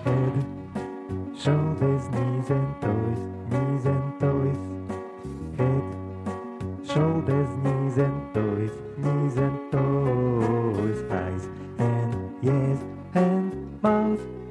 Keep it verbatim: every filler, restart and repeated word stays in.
Head, shoulders, knees and toes, knees and toes. Head, shoulders, knees and toes, knees and toes. Eyes and ears and mouth.